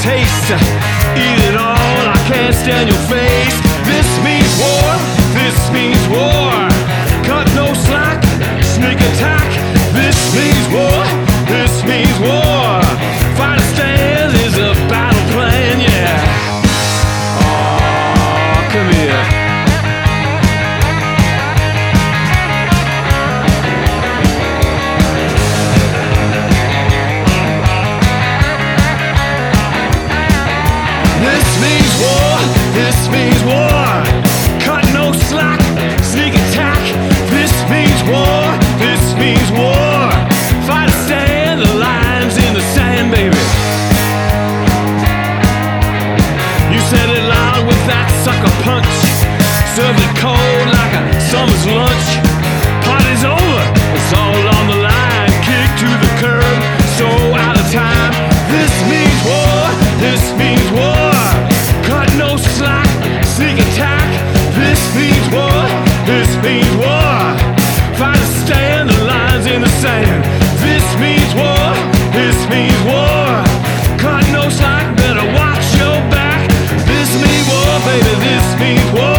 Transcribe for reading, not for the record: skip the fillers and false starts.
taste. Eat it all, I can't stand your face. This means war, this means war. Cut no slack, sneak attack. This means war, this means war. Fight or stand is a battle plan, yeah. Oh, come here. This means war, this means war. Cut no slack, sneak attack. This means war, this means war. Fight or stand, the line's in the sand, baby. You said it loud with that sucker punch. Serve it cold like a summer's lunch. Party's over, it's all on the line. Kick to the curb, so out of time. This means war, this means war. Cut no slack, sneak attack. This means war, this means war. Fight or stand, the lines in the sand. This means war, this means war. Cut no slack, better watch your back. This means war, baby, this means war.